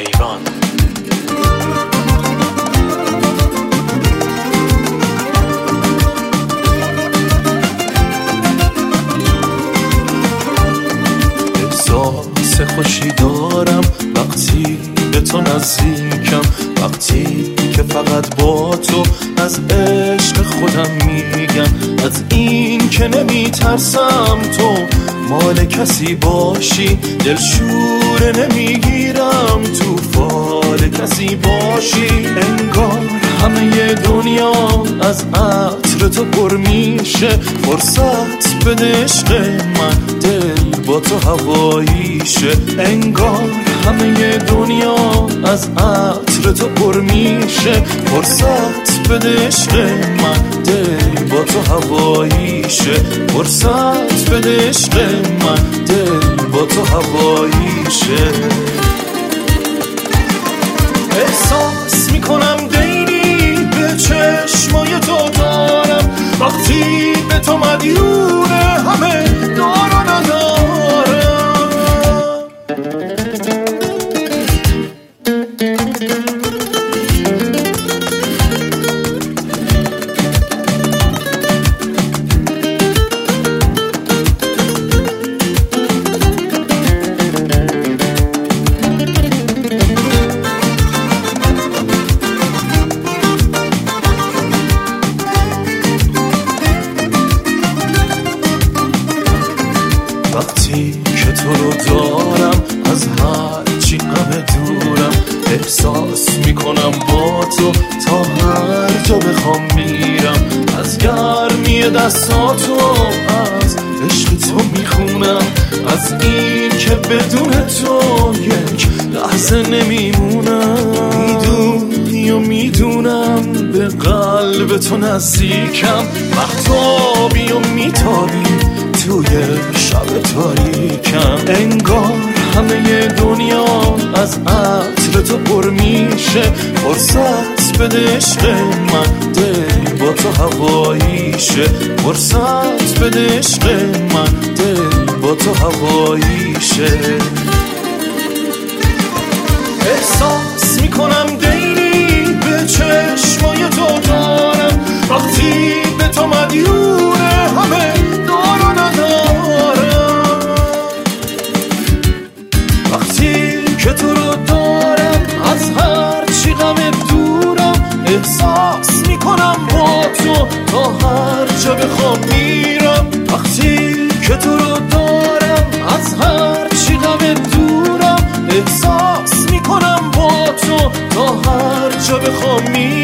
کیوان. احساس خوشی دارم وقتی به تو نزدیکم، وقتی که فقط با تو از عشق خودم میگم، از این که نمی ترسم تو مال کسی باشی، دلشوره نمیگیرم تو فال کسی باشی. انگار همه دنیا از عطر تو پر میشه، فرصت بده عشق من دل با تو هواییشه. انگار همه دنیا از عطر تو پر میشه، فرصت بده عشق من دل با تو هواییشه. فرصت بده عشق من دل با تو هواییشه. احساس میکنم دینی به چشمای تو دارم، وقتی به تو مدیونه همه دار و ندارم. وقتی که تو رو دارم از هر چی غم دورم، احساس میکنم با تو تا هر جا بخوام میرم. از گرمی دستاتو از عشق تو میخونم، از این که بدون تو یک لحظه نمیمونم. میدونی و میدونم به قلب تو نزدیکم، مهتابی و میتابی توی شب تاریکم. انگار همه دنیا از عطر تو پر میشه، فرصت بده عشق من دل با تو هواییشه. فرصت بده عشق من دل با تو هواییشه. احساس میکنم دینی به چشمای تو دارم، وقتی به تو مدیونه همه دار و ندارم. وقتی که تو رو دارم از هر چی غم دورم، احساس میکنم با تو تا هر جا بخوام میرم. وقتی که تو رو دارم از هر چی غم دورم، احساس میکنم با تو تا هر جا بخوام میرم.